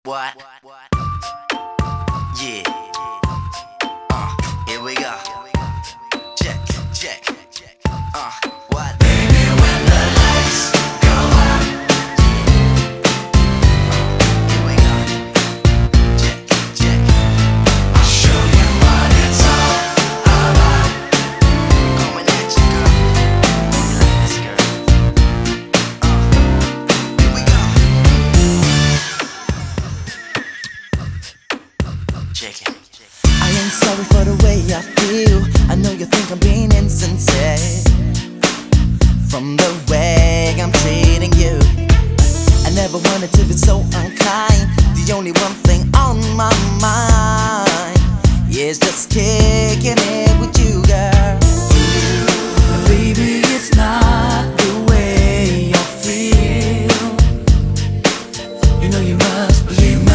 What? Yeah. Here we go. Check, check. What? Baby, when the lights go out. Here we go. Check, check. I'll show you what it's all about. Going at you, girl. Like this, girl. Here we go. Check it. I ain't sorry for the way I feel. I know you think I'm being insincere from the way I'm treating you. I never wanted to be so unkind. The only one thing on my mind is just kicking it with you, girl. Baby, it's not the way I feel. You know you must believe me.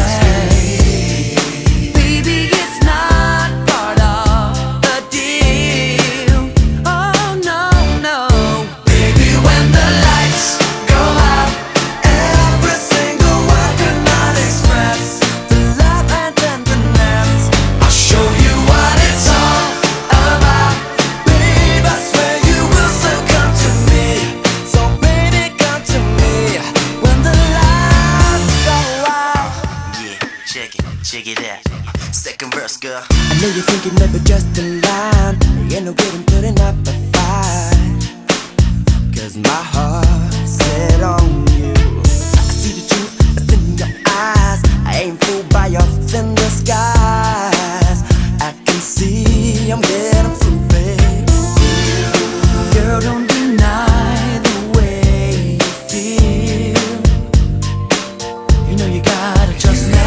Check it out. Second verse, girl. I know you think it never just a line. You know good in putting up a fight, 'cause my heart's set on you. I see the truth that's in your eyes. I ain't fooled by your thin disguise. I can see I'm getting through, babe. Girl, don't deny the way you feel. You know you gotta trust me.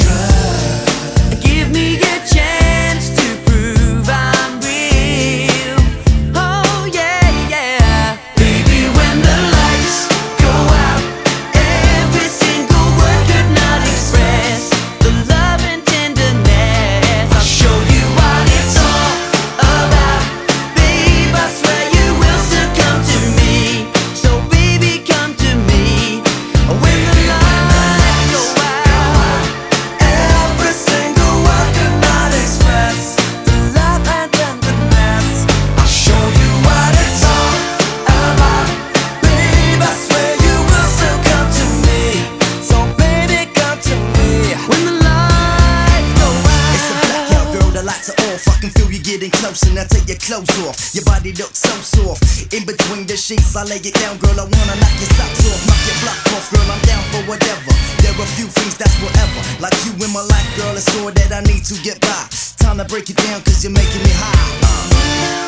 Getting close and I take your clothes off. Your body looks so soft. In between the sheets, I lay it down, girl. I wanna knock your socks off, knock your block off, girl. I'm down for whatever. There are few things that's forever. Like you in my life, girl. It's all that I need to get by. Time to break it down, 'cause you're making me high.